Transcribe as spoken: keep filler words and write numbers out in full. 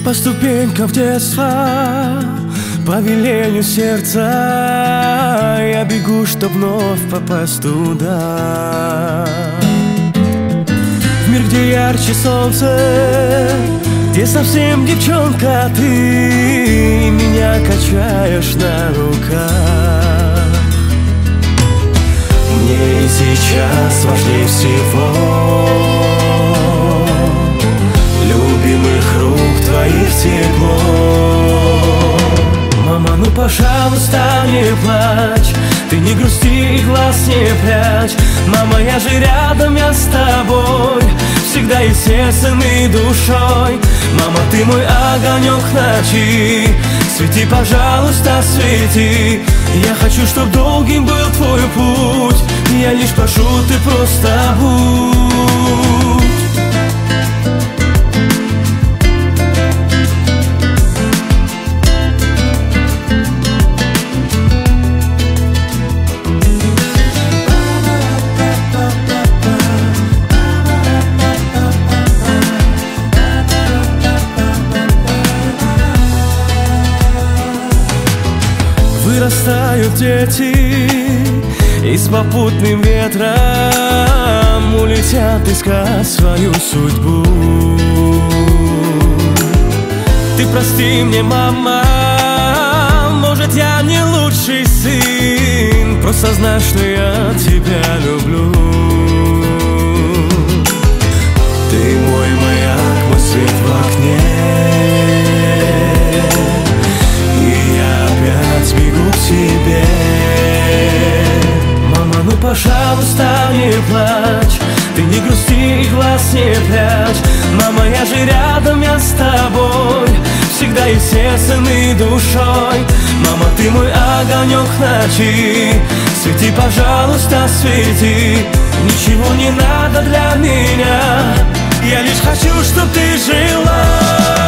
По ступенькам детства, по велению сердца я бегу, чтоб вновь попасть туда. В мир, где ярче солнце, где совсем девчонка ты, и меня качаешь на руках. Мне и сейчас важнее всего любимых рук твоих тепло. Мама, ну пожалуйста, не плачь, ты не грусти и глаз не прячь. Мама, я же рядом, я с тобой, всегда и сердцем, и душой. Мама, ты мой огонек ночи, свети, пожалуйста, свети. Я хочу, чтоб долгим был твой путь, я лишь прошу, ты просто будь. Вырастают дети, и с попутным ветром улетят искать свою судьбу. Ты прости мне, мама, может, я не лучший сын, просто знай, что я тебя люблю. Ты мой маяк, мой свет в окне, бегу к тебе. Мама, ну пожалуйста, не плачь, ты не грусти и глаз не прячь. Мама, я же рядом, я с тобой, всегда и сердцем, и душой. Мама, ты мой огонек ночи, свети, пожалуйста, свети. Ничего не надо для меня, я лишь хочу, чтоб ты жила.